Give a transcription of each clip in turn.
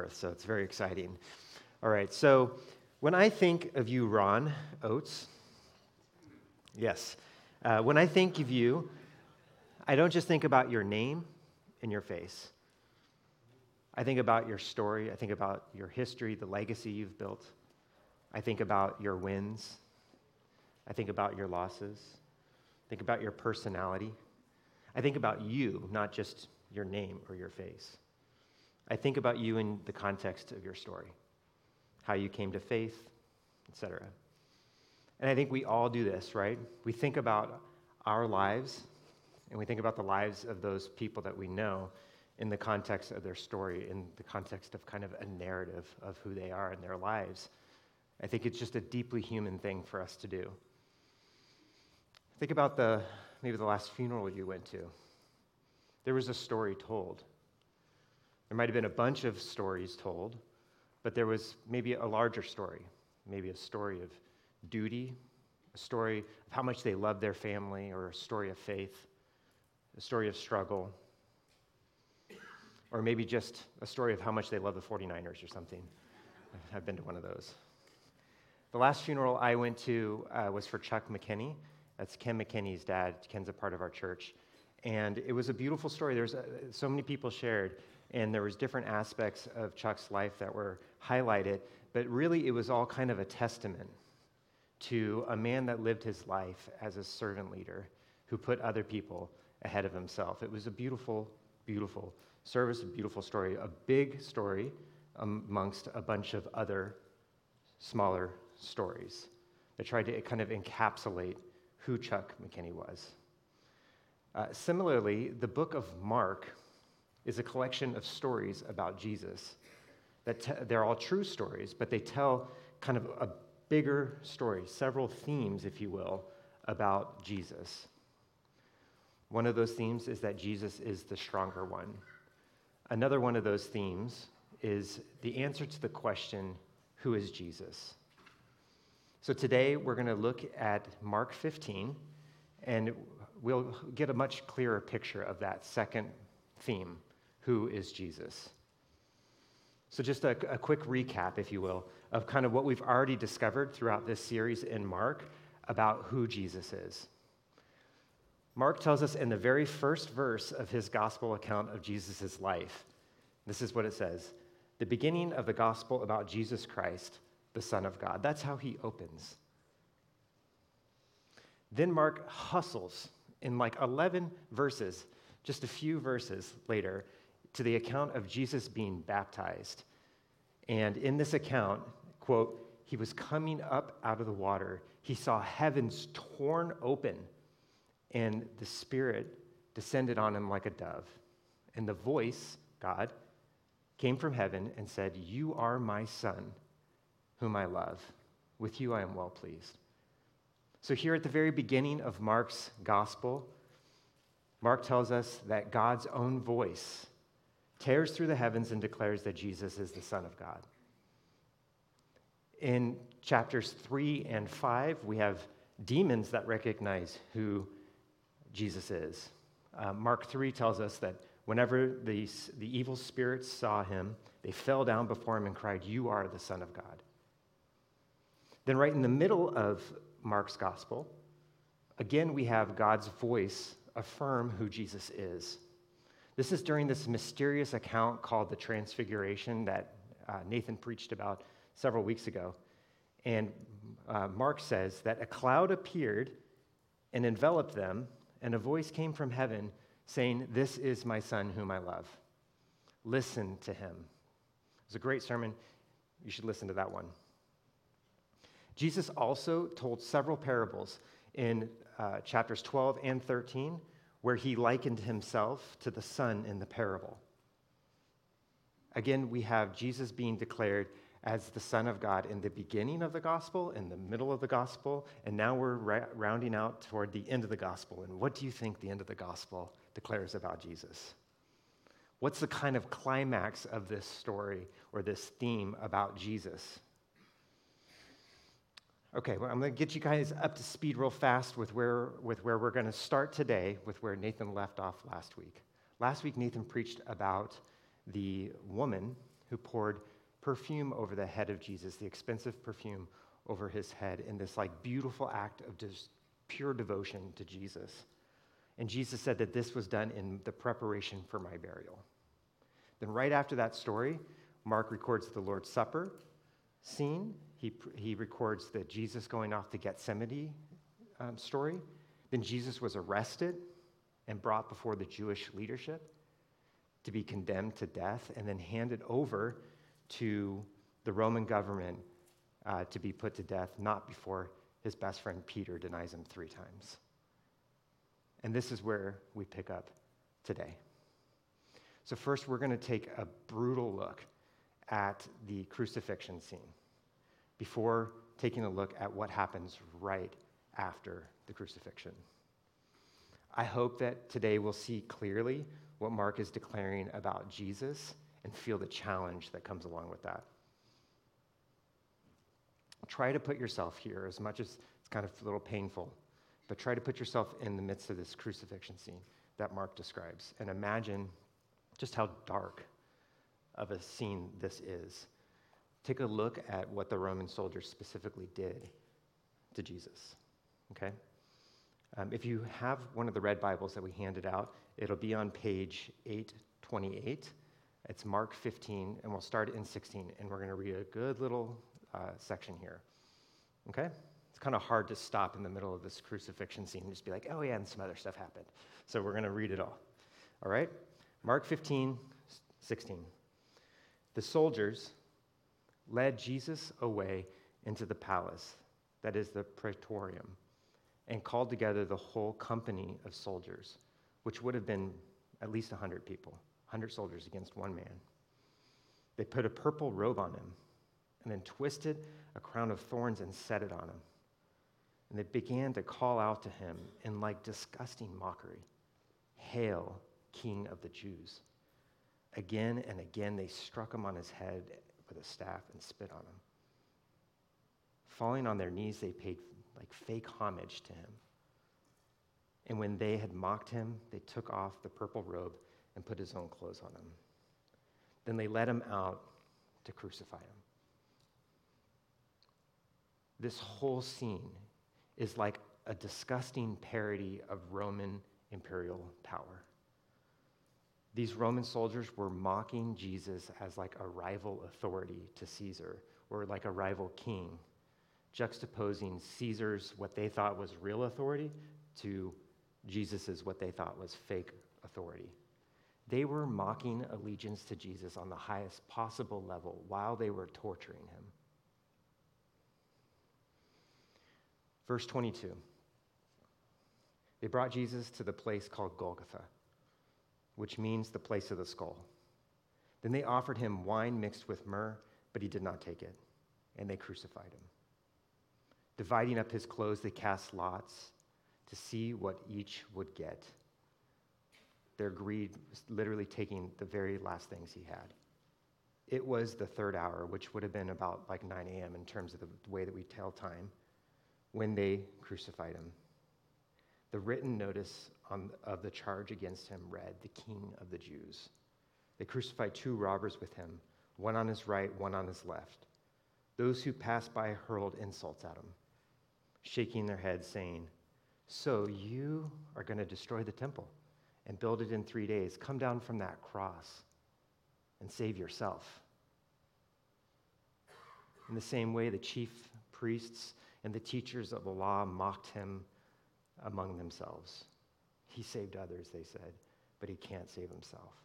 birth, so it's very exciting. All right, so when I think of you, Ron Oates, yes, when I think of you, I don't just think about your name and your face. I think about your story. I think about your history, the legacy you've built. I think about your wins. I think about your losses. I think about your personality. I think about you, not just your name or your face. I think about you in the context of your story, how you came to faith, etc. And I think we all do this, right? We think about our lives, and we think about the lives of those people that we know in the context of their story, in the context of kind of a narrative of who they are in their lives. I think it's just a deeply human thing for us to do. Think about maybe the last funeral you went to. There was a story told. There might have been a bunch of stories told, but there was maybe a larger story, maybe a story of duty, a story of how much they loved their family, or a story of faith, a story of struggle, or maybe just a story of how much they love the 49ers or something. I've been to one of those. The last funeral I went to was for Chuck McKinney. That's Ken McKinney's dad. Ken's a part of our church. And it was a beautiful story. There's so many people shared, and there was different aspects of Chuck's life that were highlighted, but really it was all kind of a testament to a man that lived his life as a servant leader who put other people ahead of himself. It was a beautiful, beautiful service, a beautiful story, a big story amongst a bunch of other smaller stories that tried to kind of encapsulate who Chuck McKinney was. Similarly, the book of Mark is a collection of stories about Jesus. They're all true stories, but they tell kind of a bigger story, several themes, if you will, about Jesus. One of those themes is that Jesus is the stronger one. Another one of those themes is the answer to the question, who is Jesus? So today we're going to look at Mark 15, and we'll get a much clearer picture of that second theme, who is Jesus? So just a quick recap, if you will, of kind of what we've already discovered throughout this series in Mark about who Jesus is. Mark tells us in the very first verse of his gospel account of Jesus' life, this is what it says, the beginning of the gospel about Jesus Christ, the Son of God. That's how he opens. Then Mark hustles in like 11 verses, just a few verses later, to the account of Jesus being baptized. And in this account, quote, he was coming up out of the water. He saw heavens torn open, and the Spirit descended on him like a dove. And the voice, God, came from heaven and said, "You are my Son, whom I love. With you I am well pleased." So here at the very beginning of Mark's gospel, Mark tells us that God's own voice tears through the heavens and declares that Jesus is the Son of God. In chapters 3 and 5, we have demons that recognize who Jesus is. Mark 3 tells us that whenever the evil spirits saw him, they fell down before him and cried, "You are the Son of God." Then right in the middle of Mark's gospel, again we have God's voice affirm who Jesus is. This is during this mysterious account called the Transfiguration that Nathan preached about several weeks ago. And Mark says that a cloud appeared and enveloped them, and a voice came from heaven saying, "This is my Son whom I love. Listen to him." It was a great sermon. You should listen to that one. Jesus also told several parables in chapters 12 and 13 where he likened himself to the son in the parable. Again, we have Jesus being declared as the Son of God in the beginning of the gospel, in the middle of the gospel, and now we're rounding out toward the end of the gospel. And what do you think the end of the gospel declares about Jesus? What's the kind of climax of this story or this theme about Jesus? Okay, well, I'm going to get you guys up to speed real fast with where we're going to start today, with where Nathan left off last week. Last week, Nathan preached about the woman who poured perfume over the head of Jesus, the expensive perfume over his head in this like beautiful act of just pure devotion to Jesus. And Jesus said that this was done in the preparation for my burial. Then right after that story, Mark records the Lord's Supper scene. He records the Jesus going off to Gethsemane story. Then Jesus was arrested and brought before the Jewish leadership to be condemned to death and then handed over to the Roman government to be put to death, not before his best friend Peter denies him 3 times. And this is where we pick up today. So first, we're going to take a brutal look at the crucifixion scene before taking a look at what happens right after the crucifixion. I hope that today we'll see clearly what Mark is declaring about Jesus and feel the challenge that comes along with that. Try to put yourself here, as much as it's kind of a little painful, but try to put yourself in the midst of this crucifixion scene that Mark describes and imagine just how dark of a scene this is. Take a look at what the Roman soldiers specifically did to Jesus, okay? If you have one of the red Bibles that we handed out, it'll be on page 828. It's Mark 15, and we'll start in 16, and we're going to read a good little section here, okay? It's kind of hard to stop in the middle of this crucifixion scene and just be like, oh yeah, and some other stuff happened. So we're going to read it all right? Mark 15, 16. The soldiers led Jesus away into the palace, that is the praetorium, and called together the whole company of soldiers, which would have been at least 100 people, 100 soldiers against one man. They put a purple robe on him and then twisted a crown of thorns and set it on him. And they began to call out to him in like disgusting mockery, "Hail, King of the Jews." Again and again they struck him on his head with a staff and spit on him. Falling on their knees, they paid like fake homage to him. And when they had mocked him, they took off the purple robe and put his own clothes on him. Then they led him out to crucify him. This whole scene is like a disgusting parody of Roman imperial power. These Roman soldiers were mocking Jesus as like a rival authority to Caesar, or like a rival king, juxtaposing Caesar's what they thought was real authority to Jesus's what they thought was fake authority. They were mocking allegiance to Jesus on the highest possible level while they were torturing him. Verse 22. They brought Jesus to the place called Golgotha, which means the place of the skull. Then they offered him wine mixed with myrrh, but he did not take it, and they crucified him. Dividing up his clothes, they cast lots to see what each would get. Their greed was literally taking the very last things he had. It was the 3rd hour, which would have been about like 9 a.m. in terms of the way that we tell time, when they crucified him. The written notice of the charge against him read, "The King of the Jews." They crucified 2 robbers with him, one on his right, one on his left. Those who passed by hurled insults at him, shaking their heads, saying, "So you are going to destroy the temple and build it in 3 days. Come down from that cross and save yourself." In the same way, the chief priests and the teachers of the law mocked him among themselves. He saved others, they said, but he can't save himself.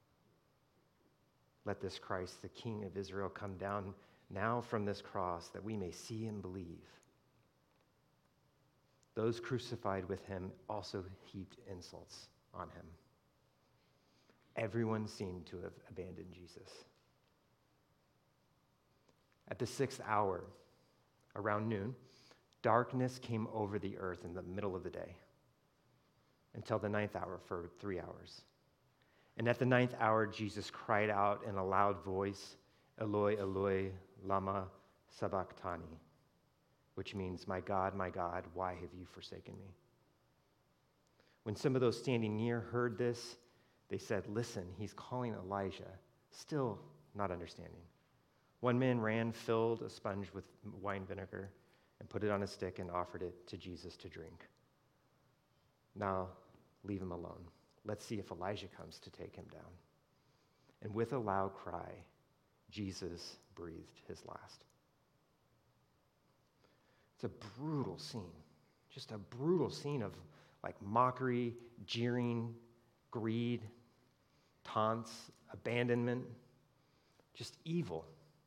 Let this Christ, the King of Israel, come down now from this cross that we may see and believe. Those crucified with him also heaped insults on him. Everyone seemed to have abandoned Jesus. At the 6th hour, around noon, darkness came over the earth in the middle of the day until the 9th hour for 3 hours. And at the 9th hour, Jesus cried out in a loud voice, "Eloi, Eloi, lama sabachthani," which means, my God, why have you forsaken me?" When some of those standing near heard this, they said, "Listen, he's calling Elijah." Still not understanding. One man ran, filled a sponge with wine vinegar, and put it on a stick and offered it to Jesus to drink. Now, leave him alone. Let's see if Elijah comes to take him down. And with a loud cry, Jesus breathed his last. It's a brutal scene, just a brutal scene of like mockery, jeering, greed, taunts, abandonment, just evil.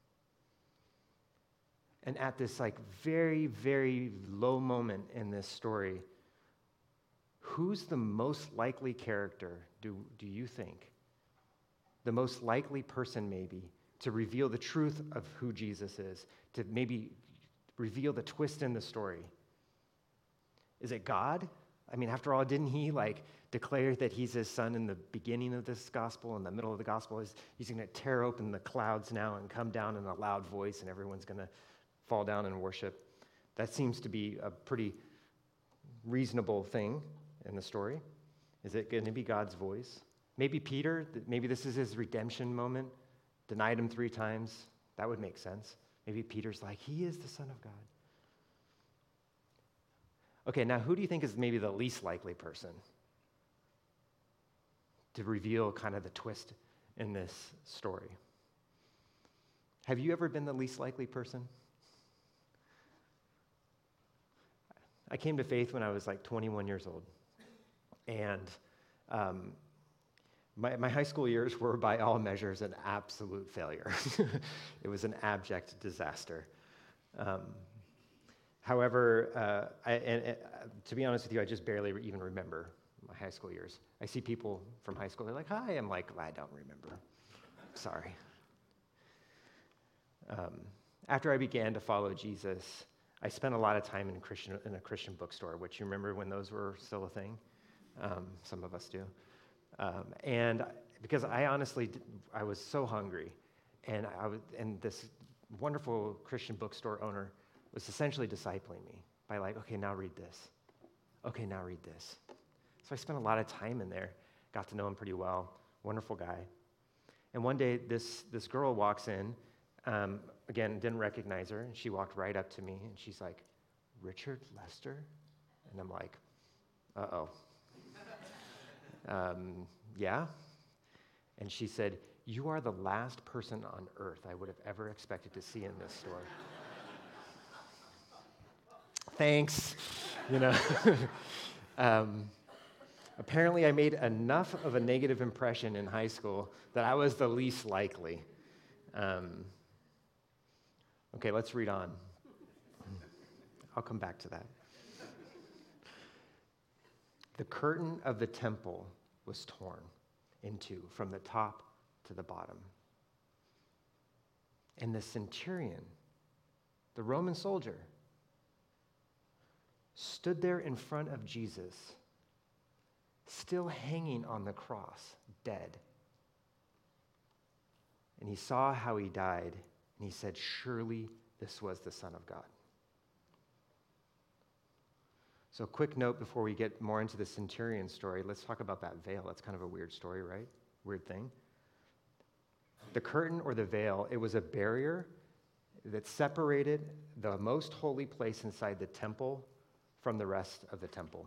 And at this like very, very low moment in this story, who's the most likely character, do you think? The most likely person maybe to reveal the truth of who Jesus is, to maybe reveal the twist in the story? Is it God? I mean, after all, didn't he like declare that he's his son in the beginning of this gospel, in the middle of the gospel? He's going to tear open the clouds now and come down in a loud voice, and everyone's going to fall down and worship. That seems to be a pretty reasonable thing in the story. Is it going to be God's voice? Maybe Peter, maybe this is his redemption moment, denied him 3 times. That would make sense. Maybe Peter's like, he is the Son of God. Okay, now who do you think is maybe the least likely person to reveal kind of the twist in this story? Have you ever been the least likely person? I came to faith when I was like 21 years old. And my high school years were, by all measures, an absolute failure. It was an abject disaster. However, to be honest with you, I just barely even remember my high school years. I see people from high school, they're like, hi. I'm like, I don't remember. Sorry. After I began to follow Jesus, I spent a lot of time in a Christian bookstore, which you remember when those were still a thing? Some of us do. And because I honestly, I was so hungry, and this wonderful Christian bookstore owner was essentially discipling me by like, okay, now read this. Okay, now read this. So I spent a lot of time in there, got to know him pretty well, wonderful guy. And one day, this girl walks in, again, didn't recognize her, and she walked right up to me, and she's like, Richard Lester? And I'm like, uh-oh. Yeah? And she said, you are the last person on earth I would have ever expected to see in this store. Thanks, Apparently, I made enough of a negative impression in high school that I was the least likely. Okay, let's read on. I'll come back to that. The curtain of the temple was torn in two from the top to the bottom. And the centurion, the Roman soldier, stood there in front of Jesus, still hanging on the cross, dead. And he saw how he died, and he said, surely this was the Son of God. So, quick note before we get more into the centurion story, let's talk about that veil. That's kind of a weird story, right? Weird thing. The curtain or the veil, it was a barrier that separated the most holy place inside the temple from the rest of the temple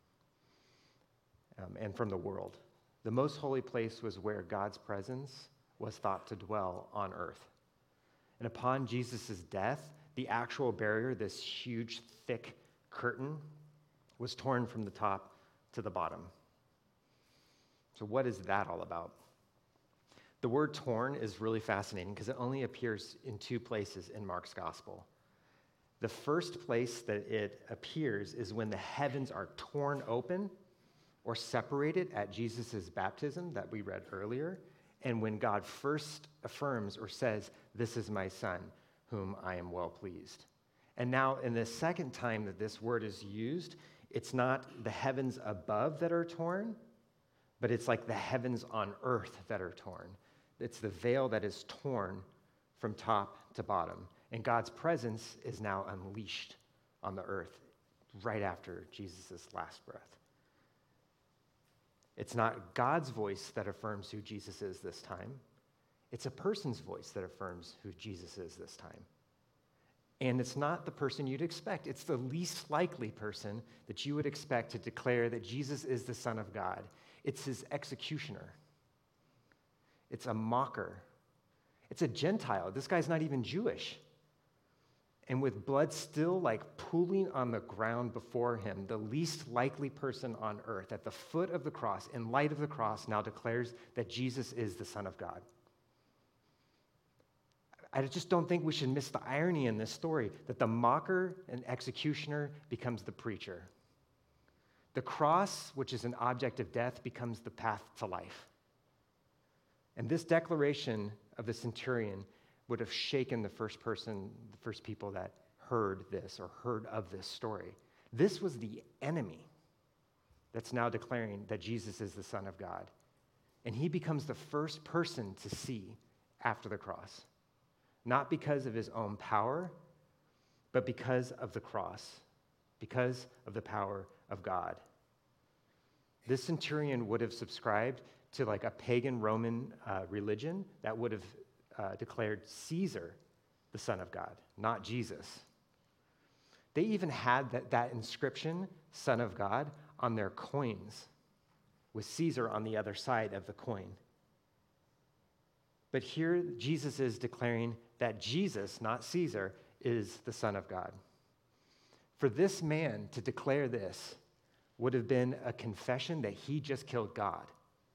and from the world. The most holy place was where God's presence was thought to dwell on earth. And upon Jesus' death, the actual barrier, this huge, thick curtain, was torn from the top to the bottom. So what is that all about? The word torn is really fascinating because it only appears in 2 places in Mark's gospel. The first place that it appears is when the heavens are torn open or separated at Jesus' baptism that we read earlier, and when God first affirms or says, this is my son, whom I am well pleased. And now in the second time that this word is used, it's not the heavens above that are torn, but it's like the heavens on earth that are torn. It's the veil that is torn from top to bottom. And God's presence is now unleashed on the earth right after Jesus' last breath. It's not God's voice that affirms who Jesus is this time. It's a person's voice that affirms who Jesus is this time. And it's not the person you'd expect. It's the least likely person that you would expect to declare that Jesus is the Son of God. It's his executioner. It's a mocker. It's a Gentile. This guy's not even Jewish. And with blood still like pooling on the ground before him, the least likely person on earth at the foot of the cross, in light of the cross, now declares that Jesus is the Son of God. I just don't think we should miss the irony in this story that the mocker and executioner becomes the preacher. The cross, which is an object of death, becomes the path to life. And this declaration of the centurion would have shaken the first people that heard this or heard of this story. This was the enemy that's now declaring that Jesus is the Son of God. And he becomes the first person to see after the cross. Not because of his own power, but because of the cross, because of the power of God. This centurion would have subscribed to like a pagan Roman religion that would have declared Caesar the Son of God, not Jesus. They even had that inscription, Son of God, on their coins, with Caesar on the other side of the coin. But here, Jesus is declaring that Jesus, not Caesar, is the Son of God. For this man to declare this would have been a confession that he just killed God.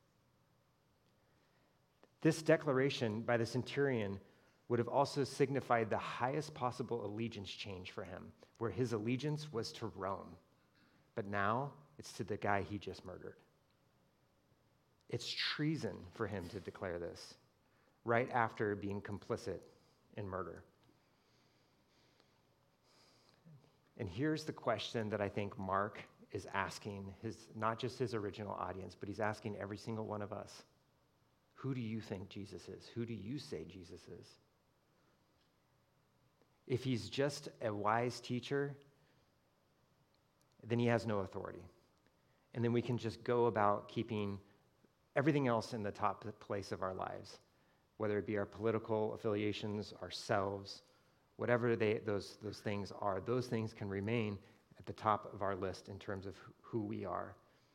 This declaration by the centurion would have also signified the highest possible allegiance change for him, where his allegiance was to Rome. But now it's to the guy he just murdered. It's treason for him to declare this right after being complicit in murder. And here's the question that I think Mark is asking not just his original audience, but he's asking every single one of us. Who do you think Jesus is? Who do you say Jesus is? If he's just a wise teacher, then he has no authority. And then we can just go about keeping everything else in the top place of our lives, whether it be our political affiliations, ourselves, whatever those things are, those things can remain at the top of our list in terms of who we are.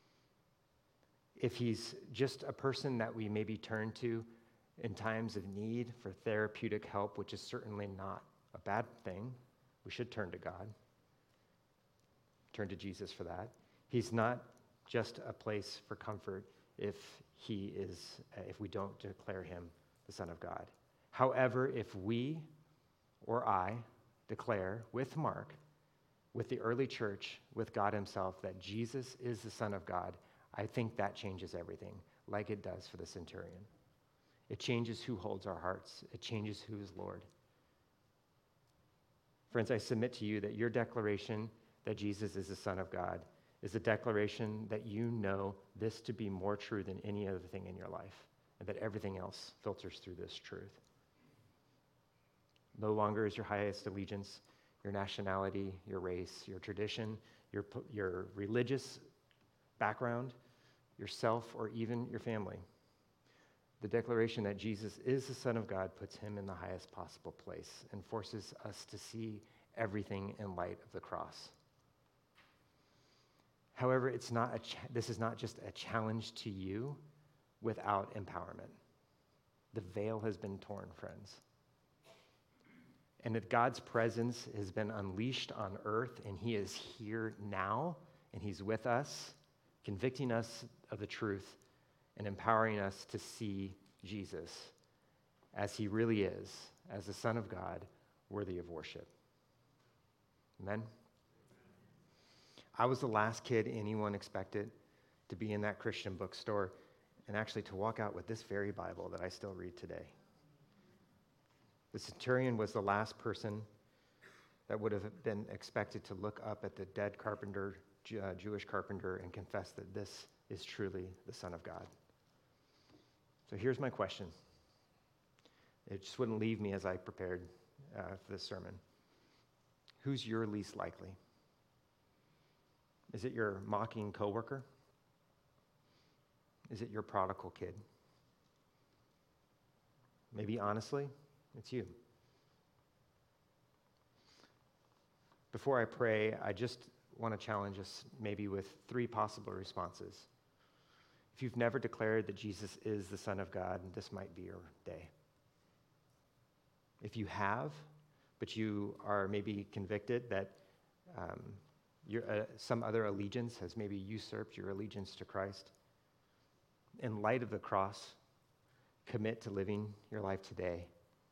If he's just a person that we maybe turn to in times of need for therapeutic help, which is certainly not a bad thing, we should turn to God, turn to Jesus for that. He's not just a place for comfort if we don't declare him the Son of God. However, if we or I declare with Mark, with the early church, with God himself, that Jesus is the Son of God, I think that changes everything, like it does for the centurion. It changes who holds our hearts. It changes who is Lord. Friends, I submit to you that your declaration that Jesus is the Son of God is a declaration that you know this to be more true than any other thing in your life, and that everything else filters through this truth. No longer is your highest allegiance your nationality, your race, your tradition, your religious background, yourself, or even your family. The declaration that Jesus is the Son of God puts him in the highest possible place and forces us to see everything in light of the cross. However, this is not just a challenge to you without empowerment. The veil has been torn, friends. And that God's presence has been unleashed on earth, and he is here now, and he's with us, convicting us of the truth and empowering us to see Jesus as he really is, as the Son of God, worthy of worship. Amen? I was the last kid anyone expected to be in that Christian bookstore and actually to walk out with this very Bible that I still read today. The centurion was the last person that would have been expected to look up at the dead carpenter, Jewish carpenter, and confess that this is truly the Son of God. So here's my question. It just wouldn't leave me as I prepared for this sermon. Who's your least likely? Is it your mocking coworker? Is it your prodigal kid? Maybe honestly, it's you. Before I pray, I just want to challenge us maybe with 3 possible responses. If you've never declared that Jesus is the Son of God, this might be your day. If you have, but you are maybe convicted that some other allegiance has maybe usurped your allegiance to Christ, in light of the cross, commit to living your life today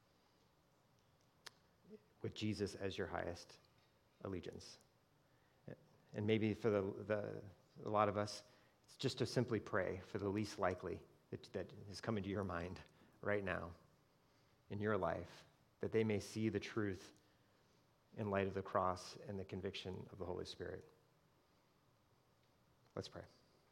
with Jesus as your highest allegiance. And maybe for a lot of us, it's just to simply pray for the least likely that is coming to your mind right now in your life, that they may see the truth in light of the cross and the conviction of the Holy Spirit. Let's pray.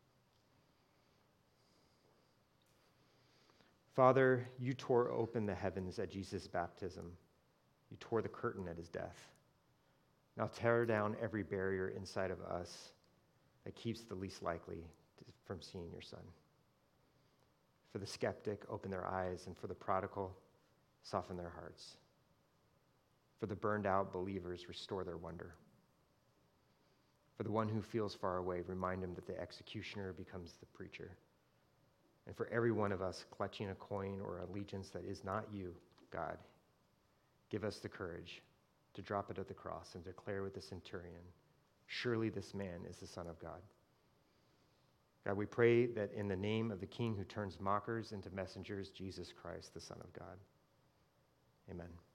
Father, you tore open the heavens at Jesus' baptism. You tore the curtain at his death. Now tear down every barrier inside of us that keeps the least likely from seeing your Son. For the skeptic, open their eyes, and for the prodigal, soften their hearts. For the burned out believers, restore their wonder. For the one who feels far away, remind him that the executioner becomes the preacher. And for every one of us clutching a coin or allegiance that is not you, God, give us the courage to drop it at the cross and declare with the centurion, surely this man is the Son of God. God, we pray that in the name of the King who turns mockers into messengers, Jesus Christ, the Son of God. Amen.